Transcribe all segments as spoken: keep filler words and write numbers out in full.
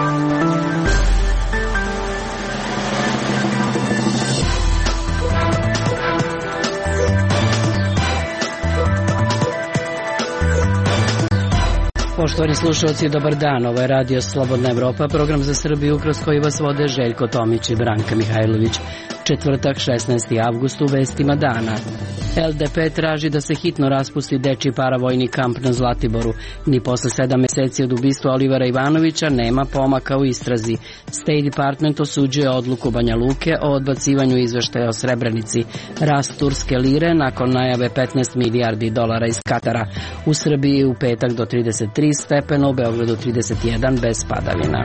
Poštovani slušalci, dobar dan. Ovo je Radio Slobodna Evropa, program za Srbiju kroz koji vas vode Željko Tomić i Branka Mihajlović. Četvrtak, šesnaesti avgust, u vestima dana. el de pe traži da se hitno raspusti dečiji paravojni kamp na Zlatiboru. Ni posle sedam meseci od ubistva Olivera Ivanovića nema pomaka u istrazi. State Department osuđuje odluku Banja Luke o odbacivanju izveštaja o Srebrenici. Rast turske lire nakon najave petnaest milijardi dolara iz Katara. U Srbiji u petak do trideset tri stepena, u Beogradu trideset jedan bez padavina.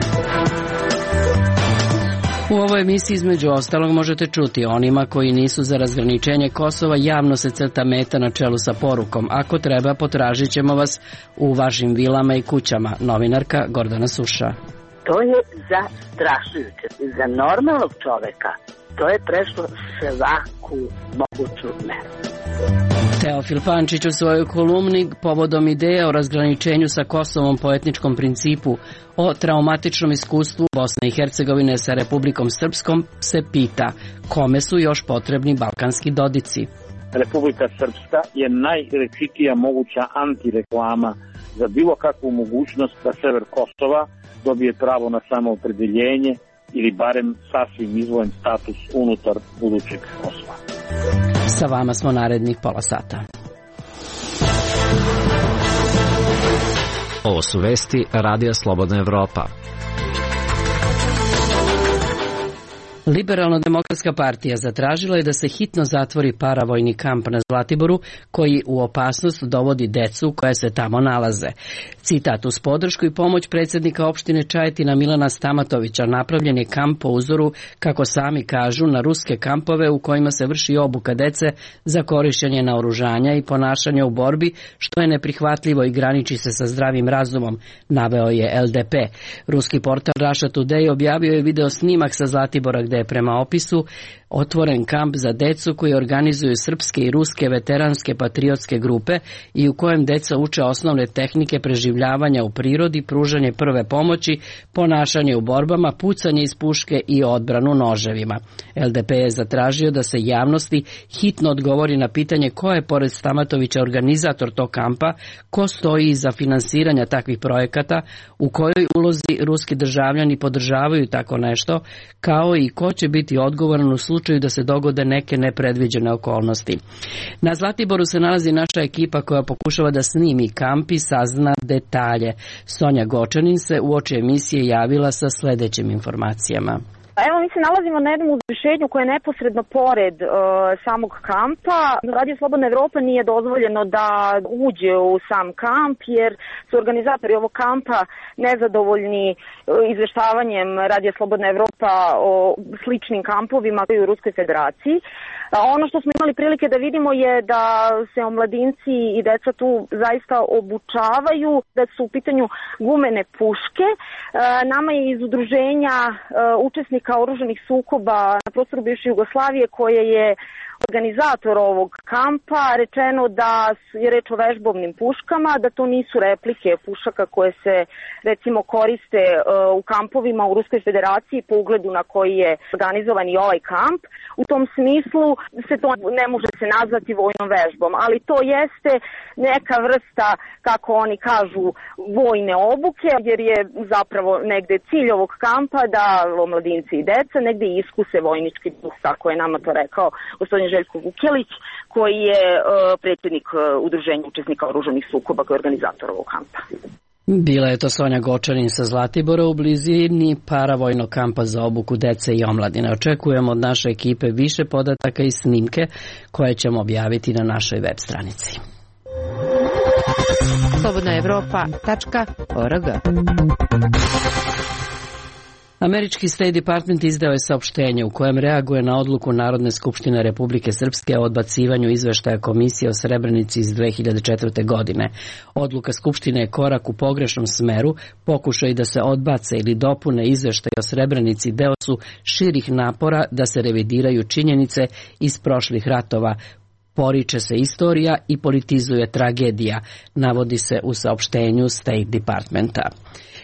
U ovoj emisiji između ostalog možete čuti onima koji nisu za razgraničenje Kosova javno se crta meta na čelu sa porukom. Ako treba, potražit ćemo vas u vašim vilama i kućama. Novinarka Gordana Suša. To je zastrašujuće. Za normalnog čoveka to je prešlo svaku moguću meru. Teofil Pančić u svojoj kolumni povodom ideje o razgraničenju sa Kosovom po etničkom principu, o traumatičnom iskustvu Bosne i Hercegovine sa Republikom Srpskom se pita kome su još potrebni balkanski dodici. Republika Srpska je najrečitija moguća antireklama za bilo kakvu mogućnost da sever Kosova dobije pravo na samoopredeljenje ili barem sasvim izdvojen status unutar budućeg Kosova. Sa vama smo narednih pola sata. Ovo su vesti Radija Slobodna Evropa. Liberalno-demokratska partija zatražila je da se hitno zatvori paravojni kamp na Zlatiboru koji u opasnost dovodi decu koja se tamo nalaze. Citat: uz podršku i pomoć predsjednika opštine Čajetina Milana Stamatovića napravljen je kamp po uzoru, kako sami kažu, na ruske kampove u kojima se vrši obuka dece za korišćenje naoružanja i ponašanja u borbi, što je neprihvatljivo i graniči se sa zdravim razumom, naveo je el de pe. Ruski portal Russia Today objavio je video snimak sa Zlatibora gde je prema opisu otvoren kamp za decu koji organizuju srpske i ruske veteranske patriotske grupe i u kojem deca uče osnovne tehnike preživljavanja u prirodi, pružanje prve pomoći, ponašanje u borbama, pucanje iz puške i odbranu noževima. el de pe je zatražio da se javnosti hitno odgovori na pitanje ko je pored Stamatovića organizator tog kampa, ko stoji iza finansiranja takvih projekata, u kojoj ulozi ruski državljani podržavaju tako nešto, kao i ko će biti odgovoran u slučaju da se dogode neke nepredviđene okolnosti. Na Zlatiboru se nalazi naša ekipa koja pokušava da snimi kamp i sazna detalje. Sonja Gočanin se uoči emisije javila sa sledećim informacijama. Evo, mi se nalazimo na jednom uzvišenju koje je neposredno pored uh, samog kampa. Radio Slobodna Evropa nije dozvoljeno da uđe u sam kamp jer su organizatori ovog kampa nezadovoljni uh, izveštavanjem Radio Slobodna Evropa o sličnim kampovima u Ruskoj federaciji. A ono što smo imali prilike da vidimo je da se omladinci i deca tu zaista obučavaju, da su u pitanju gumene puške. Uh, nama je iz udruženja uh, učesnika oružanih sukoba na prostoru bivše Jugoslavije koje je organizator ovog kampa rečeno da je reč o vežbovnim puškama, da to nisu replike pušaka koje se recimo koriste uh, u kampovima u Ruskoj federaciji po ugledu na koji je organizovan i ovaj kamp. U tom smislu se to ne može se nazvati vojnom vežbom, ali to jeste neka vrsta, kako oni kažu, vojne obuke, jer je zapravo negde cilj ovog kampa da omladinci i deca negde iskuse vojnički duh, kako je nama to rekao gospodin Željko Vukelić, koji je uh, predsjednik uh, udruženja učesnika oružanih sukoba, koji je organizator ovog kampa. Bila je to Sonja Gočanin sa Zlatibora u blizini paravojnog kampa za obuku dece i omladine. Očekujemo od naše ekipe više podataka i snimke koje ćemo objaviti na našoj web stranici. slobodna evropa tačka org. Američki State Department izdao je saopštenje u kojem reaguje na odluku Narodne skupštine Republike Srpske o odbacivanju izveštaja Komisije o Srebrenici iz dve hiljade četvrte. godine. Odluka Skupštine je korak u pogrešnom smeru, pokušaj da se odbace ili dopune izveštaje o Srebrenici deo su širih napora da se revidiraju činjenice iz prošlih ratova, poriče se istorija i politizuje tragedija, navodi se u saopštenju State Departmenta.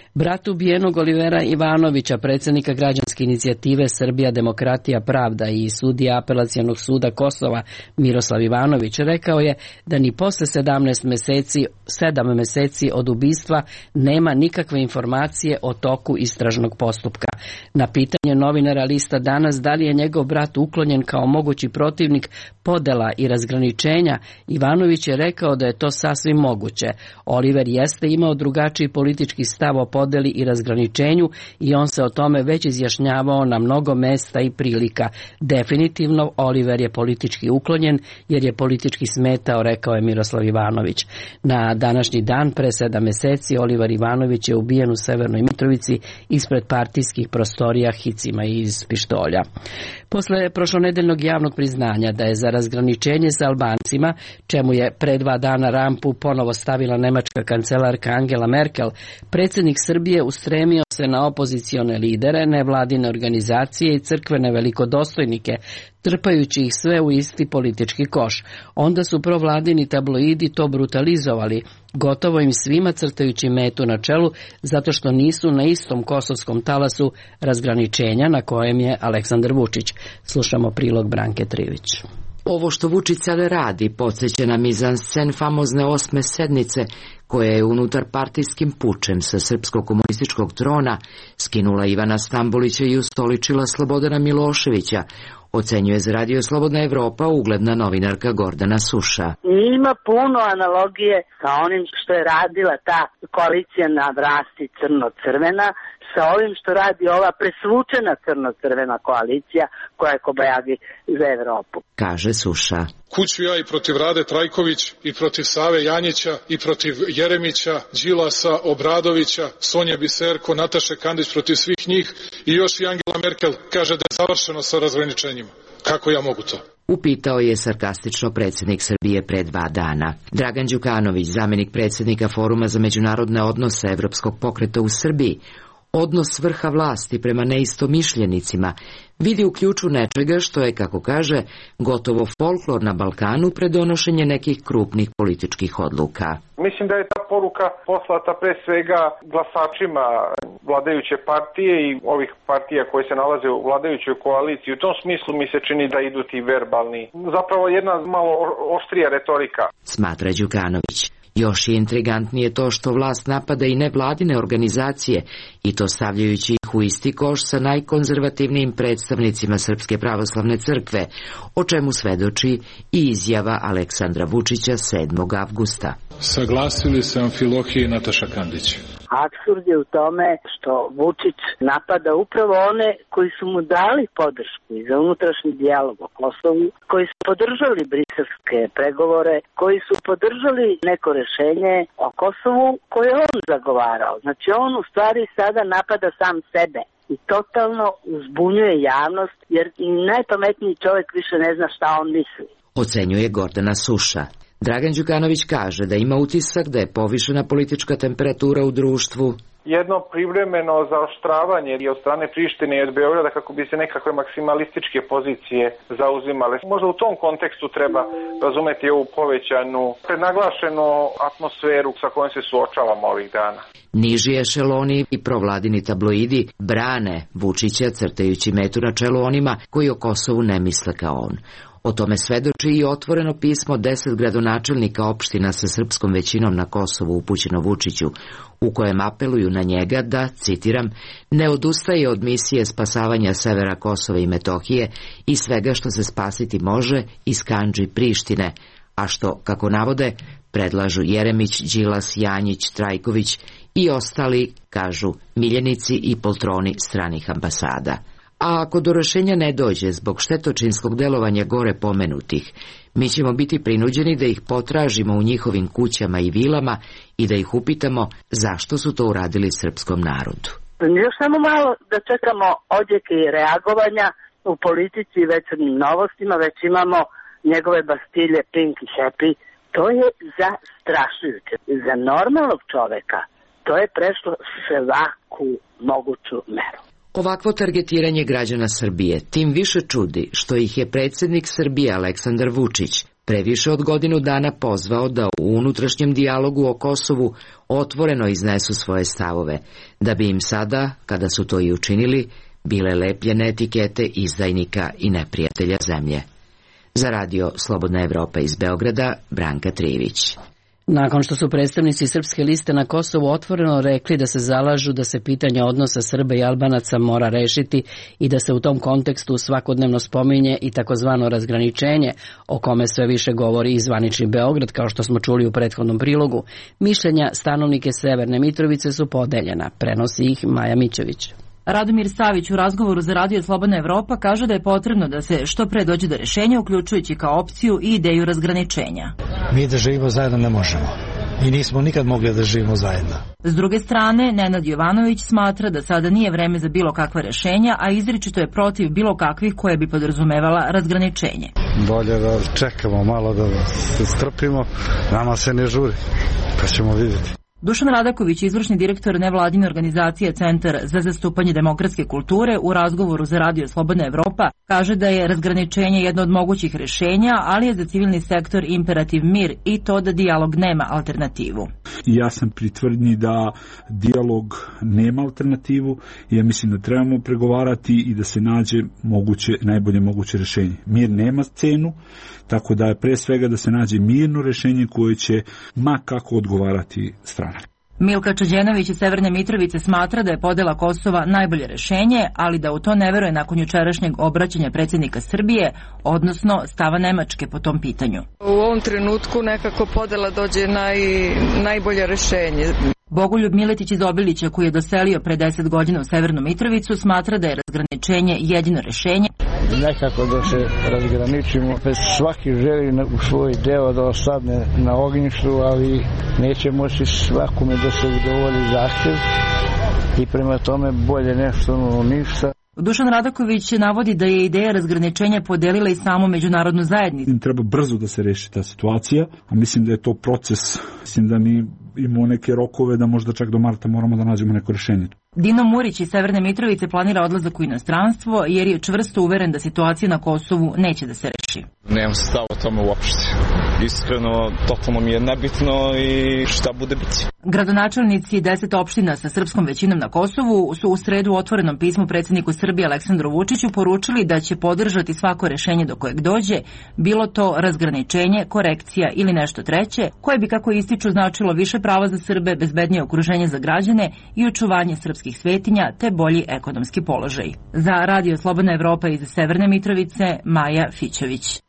Brat ubijenog Olivera Ivanovića, predsjednika građanske inicijative Srbija, demokratija, pravda i sudija Apelacionog suda Kosova Miroslav Ivanović, rekao je da ni posle sedamnaest meseci, sedam meseci od ubistva nema nikakve informacije o toku istražnog postupka. Na pitanje novinara Lista Danas da li je njegov brat uklonjen kao mogući protivnik podela i razgraničenja, Ivanović je rekao da je to sasvim moguće. Oliver jeste imao drugačiji politički stav o podeli i razgraničenju i on se o tome već izjašnjavao na mnogo mesta i prilika. Definitivno Oliver je politički uklonjen jer je politički smetao, rekao je Miroslav Ivanović. Na današnji dan pre sedam meseci Oliver Ivanović je ubijen u Severnoj Mitrovici ispred partijskih prostorija hicima iz pištolja. Posle prošlonedeljnog javnog priznanja da je za razgraničenje sa Albancima, čemu je pre dva dana rampu ponovo stavila nemačka kancelarka Angela Merkel, predsjednik Srbije ustremio se na opozicione lidere, nevladine organizacije i crkvene velikodostojnike, trpajući ih sve u isti politički koš. Onda su provladini tabloidi to brutalizovali, gotovo im svima crtajući metu na čelu, zato što nisu na istom kosovskom talasu razgraničenja na kojem je Aleksandar Vučić. Slušamo prilog Branke Trivić. Ovo što Vučić sada radi podsjeća na mizanscen famozne osme sednice, koja je unutar partijskim pučem sa srpskog komunističkog trona skinula Ivana Stambolića i ustoličila Slobodana Miloševića, ocenjuje za Radio Slobodna Evropa ugledna novinarka Gordana Suša. Ima puno analogije sa onim što je radila ta koalicija na vlasti crno-crvena, sa ovim što radi ova presvučena crno-crvena koalicija koja je kobajagi za Evropu, kaže Suša. Kuću ja i protiv Rade Trajković, i protiv Save Janjića, i protiv Jeremića, Đilasa, Obradovića, Sonje Biserko, Nataše Kandić, protiv svih njih, i još i Angela Merkel kaže da je završeno sa razgraničenjima. Kako ja mogu to? Upitao je sarkastično predsjednik Srbije pre dva dana. Dragan Đukanović, zamjenik predsjednika Foruma za međunarodne odnose Evropskog pokreta u Srbiji, odnos vrha vlasti prema neistomišljenicima vidi u ključu nečega što je, kako kaže, gotovo folklor na Balkanu pred donošenje nekih krupnih političkih odluka. Mislim da je ta poruka poslata pre svega glasačima vladajuće partije i ovih partija koje se nalaze u vladajućoj koaliciji. U tom smislu mi se čini da idu ti verbalni, zapravo jedna malo oštrija retorika, smatra Đukanović. Još je intrigantnije to što vlast napada i nevladine organizacije, i to stavljajući ih u isti koš sa najkonzervativnijim predstavnicima Srpske pravoslavne crkve, o čemu svedoči i izjava Aleksandra Vučića sedmog avgusta. Saglasili se Amfilohije i Nataša Kandić. Apsurd je u tome što Vučić napada upravo one koji su mu dali podršku i za unutrašnji dijalog o Kosovu, koji su podržali briselske pregovore, koji su podržali neko rešenje o Kosovu koje on zagovarao. Znači on u stvari sada napada sam sebe i totalno uzbunjuje javnost, jer i najpametniji čovjek više ne zna šta on misli, ocenjuje Gordana Suša. Dragan Đukanović kaže da ima utisak da je povišena politička temperatura u društvu. Jedno privremeno zaoštravanje i od strane Prištine i od Beograda kako bi se nekakve maksimalističke pozicije zauzimale. Možda u tom kontekstu treba razumeti ovu povećanu, prenaglašenu atmosferu sa kojom se suočavamo ovih dana. Niži ešeloni i provladini tabloidi brane Vučića, crtajući metu na čelu onima koji o Kosovu ne misle kao on. O tome svedoči i otvoreno pismo deset gradonačelnika opština sa srpskom većinom na Kosovu upućeno Vučiću, u kojem apeluju na njega da, citiram, ne odustaje od misije spasavanja severa Kosova i Metohije i svega što se spasiti može iz kandži Prištine, a što, kako navode, predlažu Jeremić, Đilas, Janjić, Trajković i ostali, kažu, miljenici i poltroni stranih ambasada. A ako do rešenja ne dođe zbog štetočinskog delovanja gore pomenutih, mi ćemo biti prinuđeni da ih potražimo u njihovim kućama i vilama i da ih upitamo zašto su to uradili srpskom narodu. Još samo malo da čekamo odjeke i reagovanja u politici i večernjim novostima, već imamo njegove bastilje Pink i Happy. To je zastrašujuće. Za normalnog čoveka to je prešlo svaku moguću meru. Ovakvo targetiranje građana Srbije tim više čudi što ih je predsjednik Srbije Aleksandar Vučić previše od godinu dana pozvao da u unutrašnjem dijalogu o Kosovu otvoreno iznesu svoje stavove, da bi im sada, kada su to i učinili, bile lepljene etikete izdajnika i neprijatelja zemlje. Za radio Slobodna Evropa iz Beograda, Branka Trijević. Nakon što su predstavnici Srpske liste na Kosovu otvoreno rekli da se zalažu da se pitanje odnosa Srba i Albanaca mora rešiti i da se u tom kontekstu svakodnevno spominje i takozvano razgraničenje, o kome sve više govori i zvanični Beograd, kao što smo čuli u prethodnom prilogu, mišljenja stanovnike Severne Mitrovice su podeljena, prenosi ih Maja Mićević. Radomir Savić u razgovoru za radio Slobodna Evropa kaže da je potrebno da se što pre dođe do rešenja, uključujući kao opciju i ideju razgraničenja. Mi da živimo zajedno ne možemo i nismo nikad mogli da živimo zajedno. S druge strane, Nenad Jovanović smatra da sada nije vreme za bilo kakva rešenja, a izričito je protiv bilo kakvih koje bi podrazumevala razgraničenje. Bolje da čekamo malo, da se strpimo, nama se ne žuri, pa ćemo vidjeti. Dušan Radaković, izvršni direktor nevladine organizacije Centar za zastupanje demokratske kulture, u razgovoru za radio Slobodna Evropa kaže da je razgraničenje jedno od mogućih rešenja, ali je za civilni sektor imperativ mir i to da dijalog nema alternativu. Ja sam pri tvrdnji da dijalog nema alternativu i ja mislim da trebamo pregovarati i da se nađe moguće, najbolje moguće rešenje. Mir nema cenu, tako da je pre svega da se nađe mirno rešenje koje će ma kako odgovarati strane. Milka Čađenović iz Severne Mitrovice smatra da je podela Kosova najbolje rešenje, ali da u to ne veruje nakon jučerašnjeg obraćanja predsjednika Srbije, odnosno stava Nemačke po tom pitanju. U ovom trenutku nekako podela dođe naj, najbolje rešenje. Bogoljub Miletić iz Obilića, koji je doselio pre deset godina u Severnu Mitrovicu, smatra da je razgraničenje jedino rešenje. Nekako da se razgraničimo, svaki želi u svoj deo da osadne na ognjištu, ali neće moći svakome da se udovolji zahtjev i prema tome bolje nešto no ništa. Dušan Radaković navodi da je ideja razgraničenja podelila i samu međunarodnu zajednicu. Treba brzo da se reši ta situacija, a mislim da je to proces. Mislim da mi imamo neke rokove da možda čak do marta moramo da nađemo neko rešenje. Dino Murić iz Severne Mitrovice planira odlazak u inostranstvo jer je čvrsto uveren da situacija na Kosovu neće da se reši. Nemam stav o tome uopšte. Iskreno, totalno mi je nebitno i šta bude biti. Gradonačelnici deset opština sa srpskom većinom na Kosovu su u sredu u otvorenom pismu predsjedniku Srbije Aleksandru Vučiću poručili da će podržati svako rešenje do kojeg dođe, bilo to razgraničenje, korekcija ili nešto treće, koje bi, kako ističu, značilo više prava za Srbe, bezbednije okruženje za građane i očuvanje srpskih svetinja te bolji ekonomski položaj. Za radio Slobodna Evropa iz Severne Mitrovice, Maja Fićević.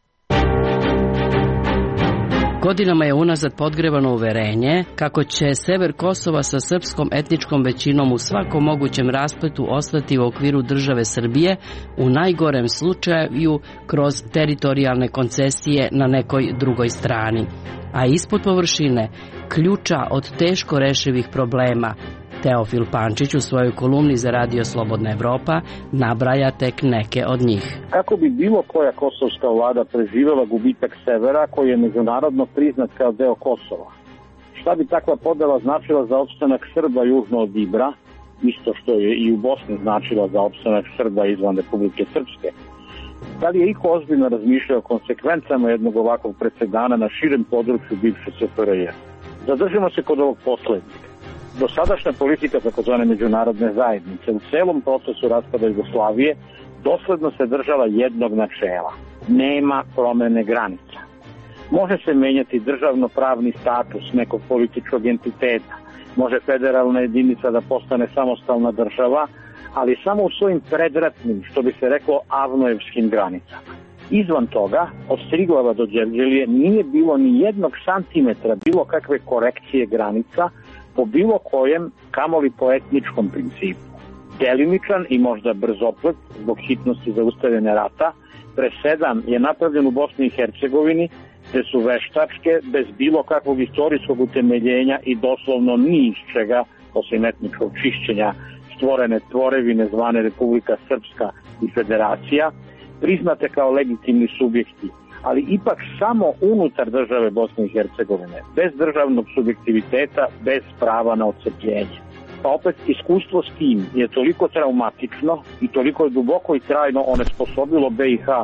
Godinama je unazad podgrevano uverenje kako će sever Kosova sa srpskom etničkom većinom u svakom mogućem raspletu ostati u okviru države Srbije, u najgorem slučaju kroz teritorijalne koncesije na nekoj drugoj strani. A ispod površine ključa od teško rešivih problema Teofil Pančić u svojoj kolumni za radio Slobodna Evropa nabraja tek neke od njih. Kako bi bilo koja kosovska vlada preživela gubitak severa koji je međunarodno priznat kao deo Kosova? Šta bi takva podela značila za opstanak Srba južno od Ibra, isto što je i u Bosni značila za opstanak Srba izvan Republike Srpske? Da li je iko ozbiljno razmišljao o konsekvencama jednog ovakvog presedana na širem području bivše S F R J? Zadržimo se kod ovog poslednjeg. Dosadašnja politika takozvane međunarodne zajednice u celom procesu raspada Jugoslavije dosledno se držala jednog načela. Nema promene granica. Može se menjati državno-pravni status nekog političkog entiteta, može federalna jedinica da postane samostalna država, ali samo u svojim predratnim, što bi se reklo, avnojevskim granicama. Izvan toga, od Striglava do Đevđelije nije bilo ni jednog santimetra bilo kakve korekcije granica po bilo kojem, kamoli po etničkom principu. Delimičan i možda brzoplet, zbog hitnosti zaustavljanja rata, presedan je napravljen u Bosni i Hercegovini, te su veštačke, bez bilo kakvog istorijskog utemeljenja i doslovno ni iz čega, osim etničkog čišćenja, stvorene tvorevine zvane Republika Srpska i Federacija, priznate kao legitimni subjekti, ali ipak samo unutar države Bosne i Hercegovine, bez državnog subjektiviteta, bez prava na odcepljenje. Pa opet iskustvo s tim je toliko traumatično i toliko je duboko i trajno onesposobilo B i H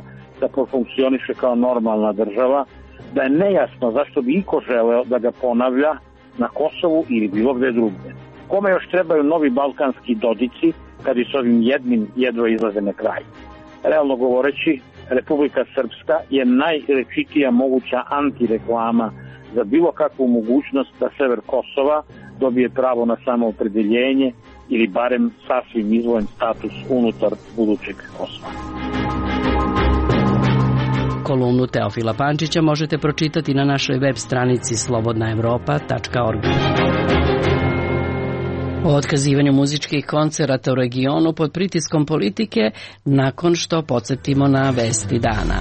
da profunkcioniše kao normalna država, da je nejasno zašto bi iko želeo da ga ponavlja na Kosovu ili bilo gde drugde. Kome još trebaju novi balkanski dodici kad i s ovim jednim jedva izlaze na kraj? Realno govoreći, Republika Srpska je najrečitija moguća antireklama za bilo kakvu mogućnost da sever Kosova dobije pravo na samoopredeljenje ili barem sasvim izvojen status unutar budućeg Kosova. Kolumnu Teofila Pančića možete pročitati na našoj web stranici slobodna evropa tačka org. O otkazivanju muzičkih koncerata u regionu pod pritiskom politike nakon što podsjetimo na vesti dana.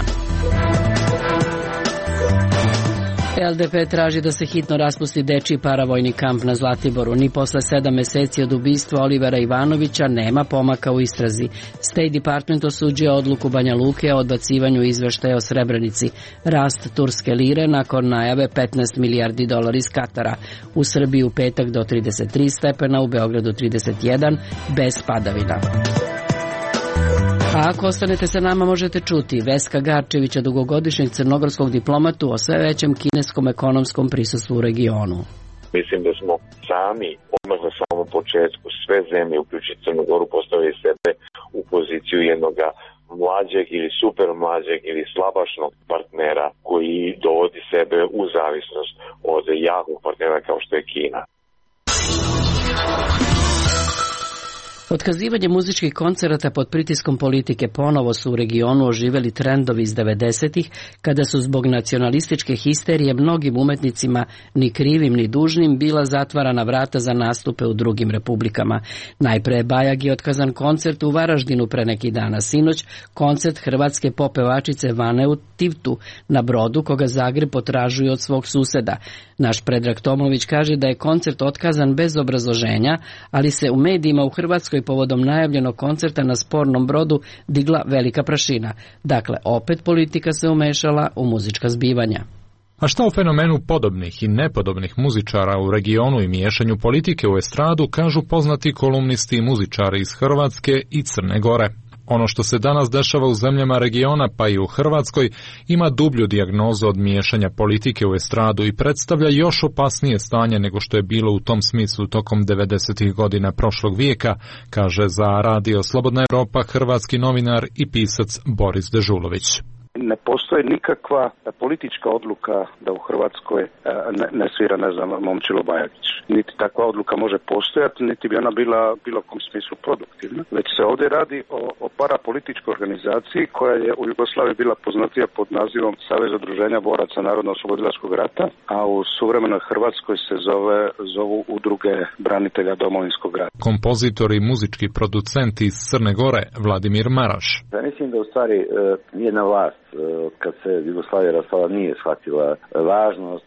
L D P traži da se hitno raspusti dečiji paravojni kamp na Zlatiboru. Ni posle sedam meseci od ubistva Olivera Ivanovića nema pomaka u istrazi. State Department osuđuje odluku Banja Luke o odbacivanju izveštaja o Srebrenici. Rast turske lire nakon najave petnaest milijardi dolara iz Katara. U Srbiji u petak do trideset tri stepena, u Beogradu trideset jedan, bez padavina. A ako ostanete sa nama možete čuti Veska Garčevića, dugogodišnjeg crnogorskog diplomatu, o sve većem kineskom ekonomskom prisustvu u regionu. Mislim da smo sami, odmah na samom početku, sve zemlje, uključujući Crnogoru, postavili sebe u poziciju jednog mlađeg ili super mlađeg ili slabašnog partnera koji dovodi sebe u zavisnost od jakog partnera kao što je Kina. Otkazivanje muzičkih koncerata pod pritiskom politike ponovo su u regionu oživeli trendovi iz devedesetih, kada su zbog nacionalističke histerije mnogim umetnicima, ni krivim ni dužnim, bila zatvarana vrata za nastupe u drugim republikama. Najpre je Bajagi otkazan koncert u Varaždinu pre neki dana. Sinoć koncert hrvatske pop pevačice Vane u Tivtu na Brodu, koga Zagreb potražuje od svog suseda. Naš Predrag Tomović kaže da je koncert otkazan bez obrazloženja, ali se u medijima u Hrvatskoj povodom najavljenog koncerta na spornom Brodu digla velika prašina. Dakle, opet politika se umešala u muzička zbivanja. A šta o fenomenu podobnih i nepodobnih muzičara u regionu i miješanju politike u estradu kažu poznati kolumnisti i muzičari iz Hrvatske i Crne Gore? Ono što se danas dešava u zemljama regiona, pa i u Hrvatskoj, ima dublju dijagnozu od miješanja politike u estradu i predstavlja još opasnije stanje nego što je bilo u tom smislu tokom devedesetih godina prošlog vijeka, kaže za Radio Slobodna Evropa hrvatski novinar i pisac Boris Dežulović. Ne postoji nikakva politička odluka da u Hrvatskoj ne, ne svira, ne znam, Momčilo Bajagić. Niti takva odluka može postojati, niti bi ona bila bilo kom smislu produktivna. Već se ovdje radi o, o parapolitičkoj organizaciji koja je u Jugoslaviji bila poznatija pod nazivom Savez udruženja boraca Narodno-oslobodilačkog rata, a u suvremenoj Hrvatskoj se zove, zovu Udruge branitelja Domovinskog rata. Kompozitor i muzički producent iz Crne Gore Vladimir Maraš. Ja mislim da u stvari e, nijedna vlast kad se Jugoslavija rastala nije shvatila važnost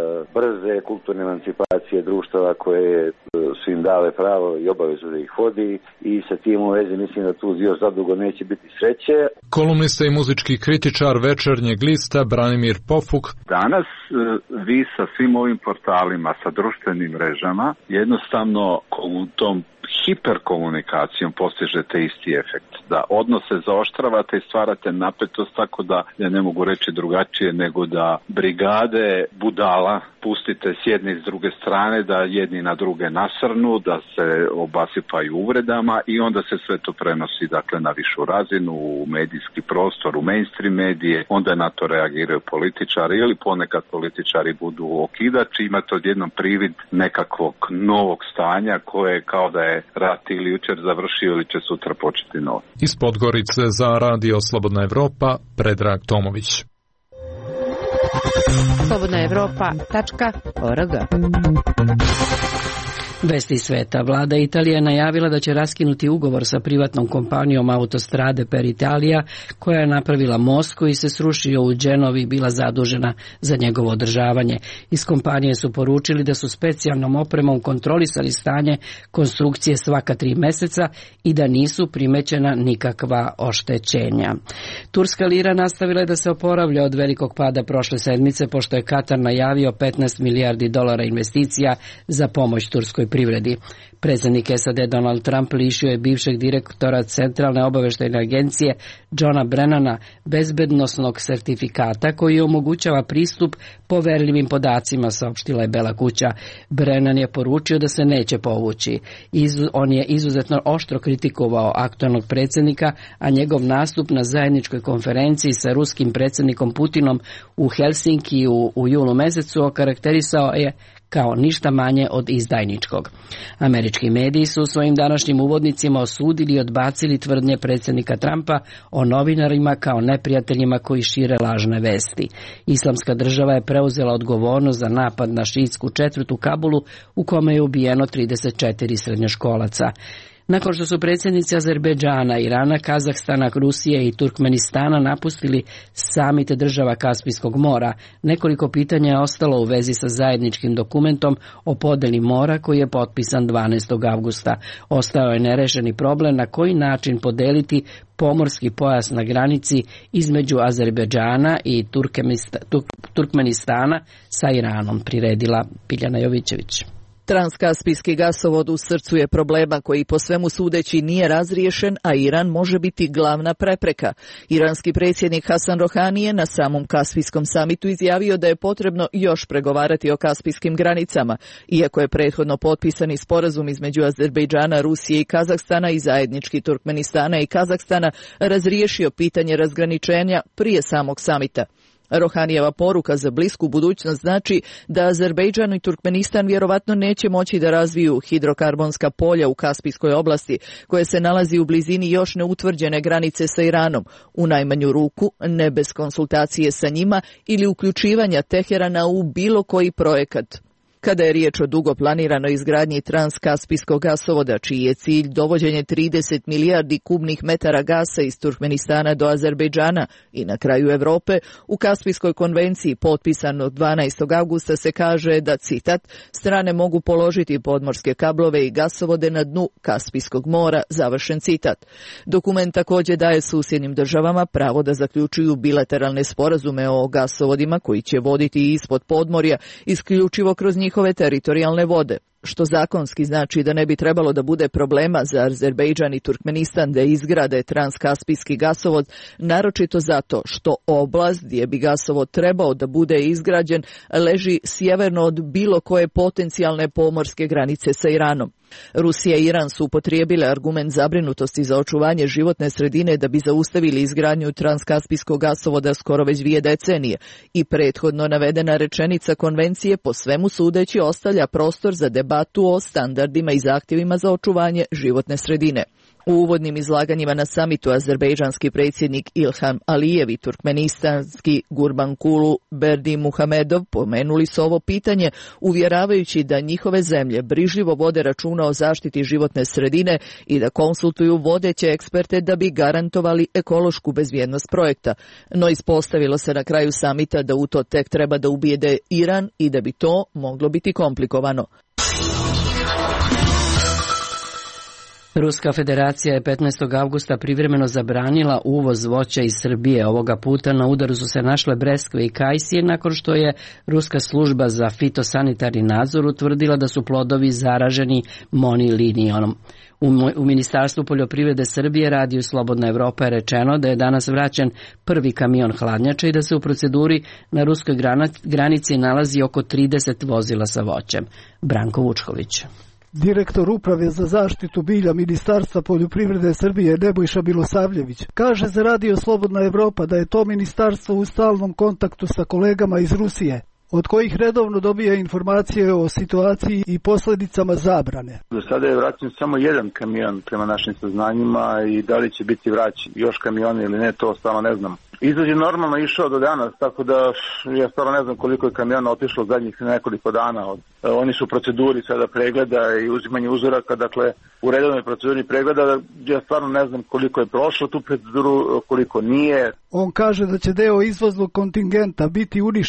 brze kulturne emancipacije društava koje su im dale pravo i obavezu da ih vodi, i sa tim u vezi mislim da tu još zadugo neće biti sreće. Kolumnista i muzički kritičar Večernjeg lista Branimir Pofuk. Danas vi sa svim ovim portalima, sa društvenim mrežama, jednostavno u tom hiperkomunikacijom postižete isti efekt. Da odnose zaoštravate i stvarate napetost, tako da, ja ne mogu reći drugačije, nego da brigade budala pustite s jedne i s druge strane, da jedni na druge nasrnu, da se obasipaju uvredama i onda se sve to prenosi dakle na višu razinu, u medijski prostor, u mainstream medije, onda na to reagiraju političari ili ponekad političari budu okidači, imate odjednom privid nekakvog novog stanja koje kao da je rat ili jučer završio ili će sutra početi novo. Iz Podgorice za Radio Slobodna Evropa, Predrag Tomović. slobodna evropa tačka org. Vesti sveta. Vlada Italije je najavila da će raskinuti ugovor sa privatnom kompanijom Autostrade per Italia, koja je napravila most koji se srušio u Genovi i bila zadužena za njegovo održavanje. Iz kompanije su poručili da su specijalnom opremom kontrolisali stanje konstrukcije svaka tri meseca i da nisu primećena nikakva oštećenja. Turska lira nastavila je da se oporavlja od velikog pada prošle sedmice, pošto je Katar najavio petnaest milijardi dolara investicija za pomoć turskoj poljoprivredi. Predsjednik S A D Donald Trump lišio je bivšeg direktora Centralne obavještajne agencije Johna Brennana bezbednosnog sertifikata koji omogućava pristup poverljivim podacima, saopštila je Bela kuća. Brennan je poručio da se neće povući. Izu, on je izuzetno oštro kritikovao aktualnog predsjednika, a njegov nastup na zajedničkoj konferenciji sa ruskim predsjednikom Putinom u Helsinkiju u, u julu mesecu okarakterisao je kao ništa manje od izdajničkog. Američki mediji su u svojim današnjim uvodnicima osudili i odbacili tvrdnje predsjednika Trumpa o novinarima kao neprijateljima koji šire lažne vesti. Islamska država je preuzela odgovornost za napad na šiitsku četvrt u Kabulu u kome je ubijeno trideset četiri srednjoškolaca. Nakon što su predsjednici Azerbejdžana, Irana, Kazahstana, Rusije i Turkmenistana napustili samit država Kaspijskog mora, nekoliko pitanja je ostalo u vezi sa zajedničkim dokumentom o podeli mora koji je potpisan dvanaestog avgusta. Ostao je nerešeni problem na koji način podeliti pomorski pojas na granici između Azerbejdžana i Turkmenistana sa Iranom, priredila Biljana Jovićević. Transkaspijski gasovod u srcu je problema koji po svemu sudeći nije razriješen, a Iran može biti glavna prepreka. Iranski predsjednik Hasan Rohani je na samom Kaspijskom samitu izjavio da je potrebno još pregovarati o kaspijskim granicama, iako je prethodno potpisani sporazum između Azerbejdžana, Rusije i Kazahstana i zajednički Turkmenistana i Kazahstana razriješio pitanje razgraničenja prije samog samita. Rohanijeva poruka za blisku budućnost znači da Azerbejdžan i Turkmenistan vjerovatno neće moći da razviju hidrokarbonska polja u Kaspijskoj oblasti, koje se nalazi u blizini još neutvrđene granice sa Iranom, u najmanju ruku ne bez konsultacije sa njima ili uključivanja Teherana u bilo koji projekat. Kada je riječ o dugo planiranoj izgradnji transkaspijskog gasovoda, čiji je cilj dovođenje trideset milijardi kubnih metara gasa iz Turkmenistana do Azerbejdžana i na kraju Europe, u Kaspijskoj konvenciji potpisano dvanaestog avgusta se kaže da, citat, strane mogu položiti podmorske kablove i gasovode na dnu Kaspijskog mora, završen citat. Dokument također daje susjednim državama pravo da zaključuju bilateralne sporazume o gasovodima koji će voditi ispod podmorja isključivo kroz njihove teritorijalne vode, što zakonski znači da ne bi trebalo da bude problema za Azerbejdžan i Turkmenistan da izgrade transkaspijski gasovod, naročito zato što oblast gdje bi gasovod trebao da bude izgrađen leži sjeverno od bilo koje potencijalne pomorske granice sa Iranom. Rusija i Iran su upotrijebile argument zabrinutosti za očuvanje životne sredine da bi zaustavili izgradnju transkaspijskog gasovoda skoro već dvije decenije i prethodno navedena rečenica konvencije po svemu sudeći ostavlja prostor za debatu o standardima i zahtjevima za očuvanje životne sredine. U uvodnim izlaganjima na samitu azerbejdžanski predsjednik Ilham Alijev i turkmenistanski Gurbankulu Berdimuhamedov pomenuli su ovo pitanje, uvjeravajući da njihove zemlje brižljivo vode računa o zaštiti životne sredine i da konsultuju vodeće eksperte da bi garantovali ekološku bezbjednost projekta. No ispostavilo se na kraju samita da u to tek treba da ubijede Iran i da bi to moglo biti komplikovano. Ruska federacija je petnaestog avgusta privremeno zabranila uvoz voća iz Srbije. Ovoga puta na udaru su se našle breskve i kajsije nakon što je Ruska služba za fitosanitarni nadzor utvrdila da su plodovi zaraženi monilinijonom. U, u Ministarstvu poljoprivrede Srbije radiju Slobodna Evropa je rečeno da je danas vraćen prvi kamion hladnjača i da se u proceduri na ruskoj granici nalazi oko trideset vozila sa voćem. Branko Vučković. Direktor Uprave za zaštitu bilja Ministarstva poljoprivrede Srbije Nebojša Milosavljević kaže za radio Slobodna Evropa da je to ministarstvo u stalnom kontaktu sa kolegama iz Rusije, od kojih redovno dobija informacije o situaciji i posljedicama zabrane. Do sada je vraćen samo jedan kamion prema našim saznanjima i da li će biti vraćen još kamion ili ne, to stvarno ne znam. Izvoz je normalno išao do danas, tako da ja stvarno ne znam koliko je kamiona otišlo zadnjih nekoliko dana. Oni su u proceduri sada pregleda i uzimanje uzoraka, dakle u redovnoj proceduri pregleda, ja stvarno ne znam koliko je prošlo tu proceduru, koliko nije. On kaže da će deo izvoznog kontingenta biti uništen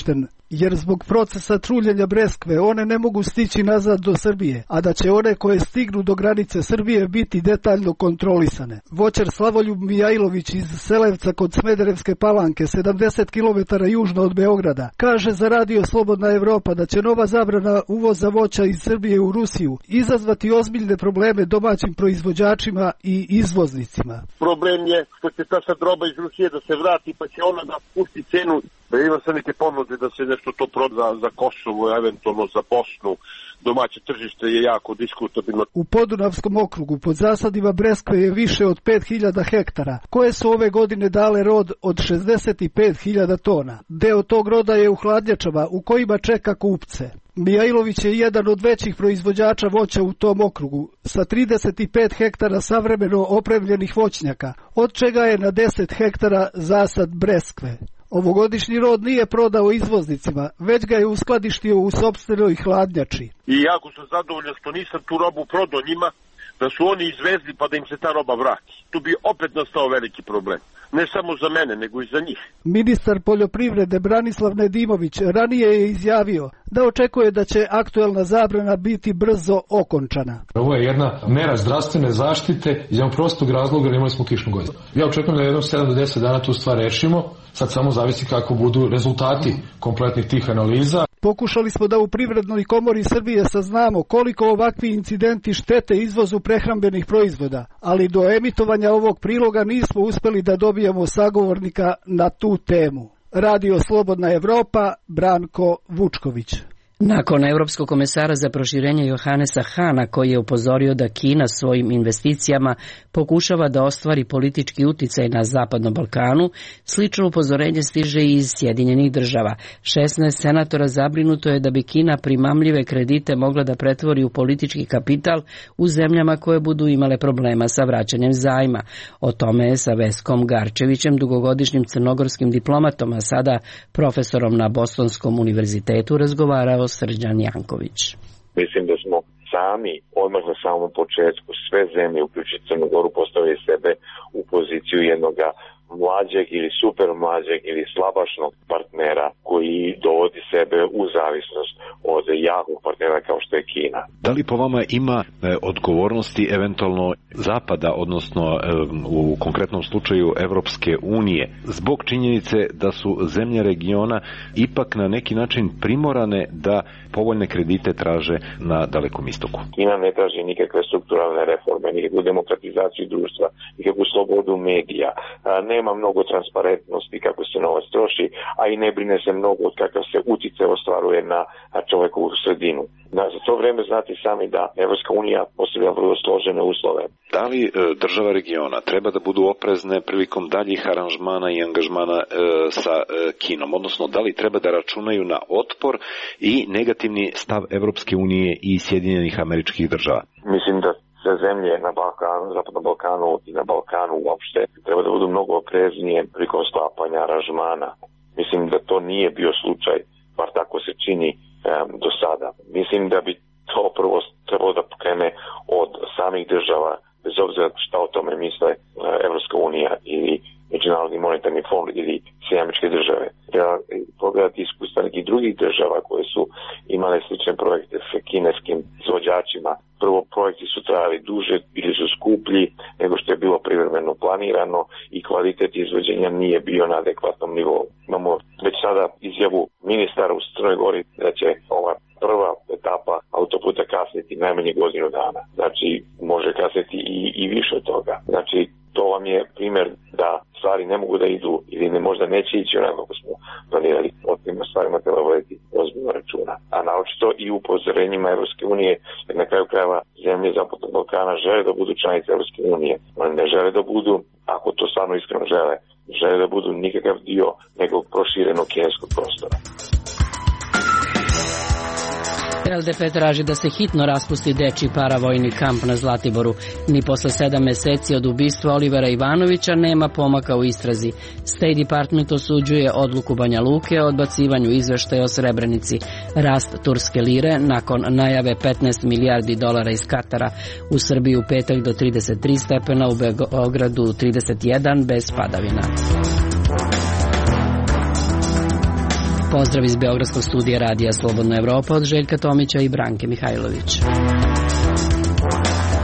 jer zbog procesa truljenja breskve one ne mogu stići nazad do Srbije, a da će one koje stignu do granice Srbije biti detaljno kontrolisane. Voćar Slavoljub Mijailović iz Selevca kod Smederevske Palanke, sedamdeset kilometara južno od Beograda, kaže za Radio Slobodna Evropa da će nova zabrana uvoza voća iz Srbije u Rusiju izazvati ozbiljne probleme domaćim proizvođačima i izvoznicima. Problem je što će ta sad roba iz Rusije da se vrati, pa će ona da pusti cenu, da ima sad neke ponude da se nešto to proda za Kosovo, eventualno za Bosnu. Domaće tržište je jako diskutabilno. U Podunavskom okrugu pod zasadima breskve je više od pet hiljada hektara, koje su ove godine dale rod od šezdeset pet hiljada tona. Deo tog roda je u hladnjačama u kojima čeka kupce. Mijailović je jedan od većih proizvođača voća u tom okrugu, sa trideset pet hektara savremeno opremljenih voćnjaka, od čega je na deset hektara zasad breskve. Ovogodišnji rod nije prodao izvoznicima, već ga je uskladištio u sopstvenoj hladnjači. I jako sam zadovoljan što nisam tu robu prodao njima, da su oni izvezli pa da im se ta roba vrati. Tu bi opet nastao veliki problem. Ne samo za mene, nego i za njih. Ministar poljoprivrede Branislav Nedimović ranije je izjavio da očekuje da će aktuelna zabrana biti brzo okončana. Ovo je jedna mera zdravstvene zaštite iz jednog prostog razloga jer imali smo kišnu godinu. Ja očekujem da jednom sedam do deset dana tu stvar rešimo, sad samo zavisi kako budu rezultati kompletnih tih analiza. Pokušali smo da u Privrednoj komori Srbije saznamo koliko ovakvi incidenti štete izvozu prehrambenih proizvoda, ali do emitovanja ovog priloga nismo uspeli da dobijemo sagovornika na tu temu. Radio Slobodna Evropa, Branko Vučković. Nakon Evropskog komesara za proširenje Johanesa Hana, koji je upozorio da Kina svojim investicijama pokušava da ostvari politički uticaj na Zapadnom Balkanu, slično upozorenje stiže i iz Sjedinjenih država. šesnaest senatora zabrinuto je da bi Kina primamljive kredite mogla da pretvori u politički kapital u zemljama koje budu imale problema sa vraćanjem zajma. O tome je sa Veskom Garčevićem, dugogodišnjim crnogorskim diplomatom, a sada profesorom na Bostonskom univerzitetu, razgovarao Srđan Janković. Mislim da smo sami odmah na samom početku sve zemlje, uključujući Crnu Goru, postavili sebe u poziciju jednoga mlađeg ili super mlađeg ili slabašnog partnera koji dovodi sebe u zavisnost od jakog partnera kao što je Kina. Da li po vama ima e, odgovornosti eventualno Zapada, odnosno e, u konkretnom slučaju Evropske unije, zbog činjenice da su zemlje regiona ipak na neki način primorane da povoljne kredite traže na Dalekom istoku? Kina ne traži nikakve strukturalne reforme, nikakvu demokratizaciju društva, nikakvu slobodu medija, ne nema mnogo transparentnosti kako se novac troši, a i ne brine se mnogo od kakav se utjecaj ostvaruje na čovjekovu sredinu. Na, za to vrijeme znate sami da Evropska unija postavlja vrlo složene uslove. Da li e, država regiona treba da budu oprezne prilikom daljih aranžmana i angažmana e, sa e, Kinom, odnosno da li treba da računaju na otpor i negativni stav Evropske unije i Sjedinjenih Američkih Država? Mislim da sve zemlje na Balkanu, Zapadnom Balkanu i na Balkanu uopšte treba da budu mnogo opreznije prilikom sklapanja aranžmana. Mislim da to nije bio slučaj, bar tako se čini um, do sada. Mislim da bi to prvo trebalo da pokrene od samih država, bez obzira šta o tome misle uh, Evropska unija ili Međunarodni monetarni fond ili Sjedinjene Američke Države. Treba pogledati iskustva nekih drugih država koje su imale slične projekte s kineskim izvođačima. Prvo, projekti su trajali duže, bili su skuplji nego što je bilo privremeno planirano i kvalitet izvođenja nije bio na adekvatnom nivou. Imamo već sada izjavu ministara u Crnoj Gori da će ova prva etapa autoputa kasniti najmanje godinu dana. Znači, može kasniti i, i više od toga. Znači, to vam je primjer da stvari ne mogu da idu ili ne možda neće ići onako kako smo planirali. O tim stvarima treba voditi ozbiljno računa. A naročito i upozorenjima Evropske unije, jer na kraju krajeva zemlje Zapadnog Balkana žele da budu članice Evropske unije. Oni ne žele da budu, ako to stvarno iskreno žele, žele da budu nikakav dio nekog proširenog kineskog prostora. L D P traži da se hitno raspusti dečji paravojni kamp na Zlatiboru. Ni posle sedam meseci od ubistva Olivera Ivanovića nema pomaka u istrazi. State Department osuđuje odluku Banja Luke o odbacivanju izveštaja o Srebrenici. Rast turske lire nakon najave petnaest milijardi dolara iz Katara. U Srbiji u petak do trideset tri stepena, u Beogradu trideset jedan bez padavina. Pozdrav iz Beogradskog studija radija Slobodna Evropa od Željka Tomića i Branke Mihajlović.